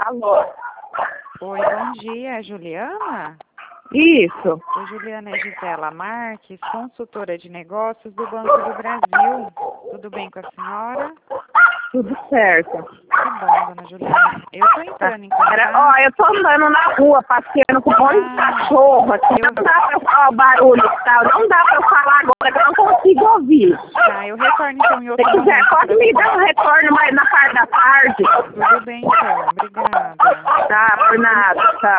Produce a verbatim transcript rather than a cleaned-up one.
Alô? Oi, bom dia, Juliana? Isso. Oi, Juliana, é Gisela Marques, consultora de negócios do Banco do Brasil. Tudo bem com a senhora? Tudo certo. Que bom, dona Juliana. Eu tô entrando em contato. Era, ó, eu tô andando na rua, passeando com um monte de Ah, cachorro, assim, eu- não dá pra eu falar o barulho e tal, não dá pra eu falar agora, que eu não consigo ouvir. Tá, eu retorno então em Se outro quiser, momento. pode me dar um retorno mais na parte da tarde. Tudo bem então, obrigada. Tá, por nada, tá.